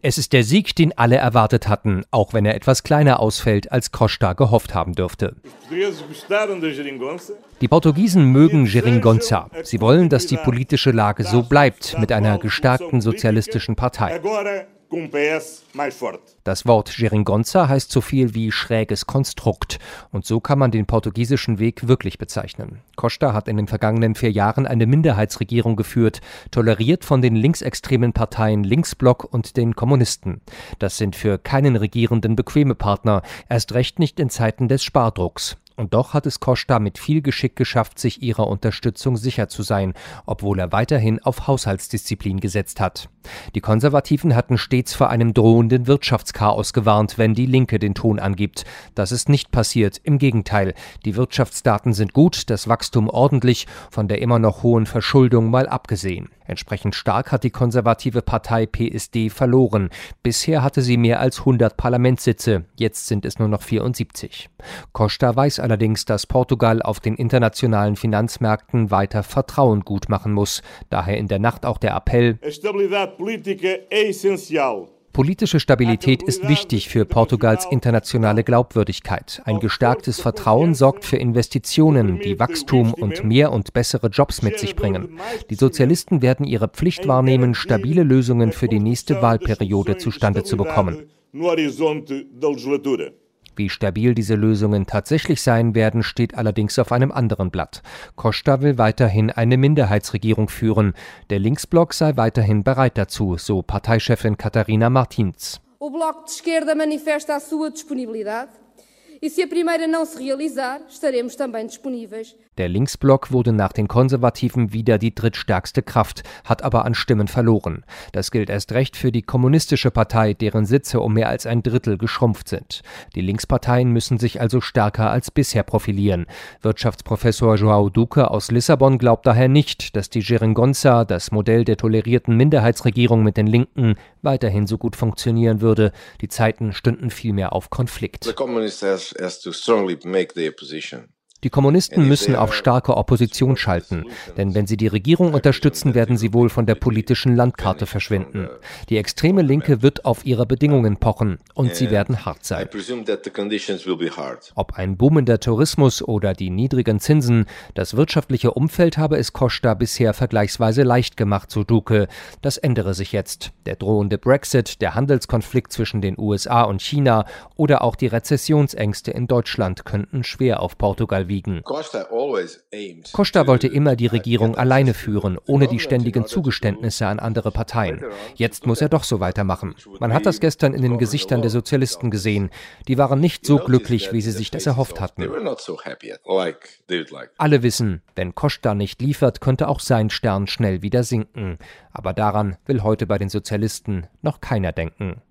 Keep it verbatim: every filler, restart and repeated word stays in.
Es ist der Sieg, den alle erwartet hatten, auch wenn er etwas kleiner ausfällt, als Costa gehofft haben dürfte. Die Portugiesen mögen Geringonça. Sie wollen, dass die politische Lage so bleibt, mit einer gestärkten sozialistischen Partei. Das Wort Geringonça heißt so viel wie schräges Konstrukt. Und so kann man den portugiesischen Weg wirklich bezeichnen. Costa hat in den vergangenen vier Jahren eine Minderheitsregierung geführt, toleriert von den linksextremen Parteien Linksblock und den Kommunisten. Das sind für keinen Regierenden bequeme Partner, erst recht nicht in Zeiten des Spardrucks. Und doch hat es Costa mit viel Geschick geschafft, sich ihrer Unterstützung sicher zu sein, obwohl er weiterhin auf Haushaltsdisziplin gesetzt hat. Die Konservativen hatten stets vor einem drohenden Wirtschaftschaos gewarnt, wenn die Linke den Ton angibt. Das ist nicht passiert, im Gegenteil. Die Wirtschaftsdaten sind gut, das Wachstum ordentlich, von der immer noch hohen Verschuldung mal abgesehen. Entsprechend stark hat die konservative Partei P S D verloren. Bisher hatte sie mehr als hundert Parlamentssitze, jetzt sind es nur noch vierundsiebzig. Costa weiß allerdings, dass Portugal auf den internationalen Finanzmärkten weiter Vertrauen gutmachen muss. Daher in der Nacht auch der Appell: Politische Stabilität ist wichtig für Portugals internationale Glaubwürdigkeit. Ein gestärktes Vertrauen sorgt für Investitionen, die Wachstum und mehr und bessere Jobs mit sich bringen. Die Sozialisten werden ihre Pflicht wahrnehmen, stabile Lösungen für die nächste Wahlperiode zustande zu bekommen. Wie stabil diese Lösungen tatsächlich sein werden, steht allerdings auf einem anderen Blatt. Costa will weiterhin eine Minderheitsregierung führen. Der Linksblock sei weiterhin bereit dazu, so Parteichefin Catarina Martins. O Bloco de Esquerda manifesta a sua disponibilidade. E se a primeira não se realizar, estaremos também disponíveis. Der Linksblock wurde nach den Konservativen wieder die drittstärkste Kraft, hat aber an Stimmen verloren. Das gilt erst recht für die Kommunistische Partei, deren Sitze um mehr als ein Drittel geschrumpft sind. Die Linksparteien müssen sich also stärker als bisher profilieren. Wirtschaftsprofessor João Duque aus Lissabon glaubt daher nicht, dass die Geringonça, das Modell der tolerierten Minderheitsregierung mit den Linken, weiterhin so gut funktionieren würde. Die Zeiten stünden vielmehr auf Konflikt. Die Kommunisten müssen auf starke Opposition schalten, denn wenn sie die Regierung unterstützen, werden sie wohl von der politischen Landkarte verschwinden. Die extreme Linke wird auf ihre Bedingungen pochen und sie werden hart sein. Ob ein boomender Tourismus oder die niedrigen Zinsen, das wirtschaftliche Umfeld habe es Costa bisher vergleichsweise leicht gemacht, so Duque. Das ändere sich jetzt. Der drohende Brexit, der Handelskonflikt zwischen den U S A und China oder auch die Rezessionsängste in Deutschland könnten schwer auf Portugal wiegen. Costa wollte immer die Regierung alleine führen, ohne die ständigen Zugeständnisse an andere Parteien. Jetzt muss er doch so weitermachen. Man hat das gestern in den Gesichtern der Sozialisten gesehen. Die waren nicht so glücklich, wie sie sich das erhofft hatten. Alle wissen, wenn Costa nicht liefert, könnte auch sein Stern schnell wieder sinken. Aber daran will heute bei den Sozialisten noch keiner denken.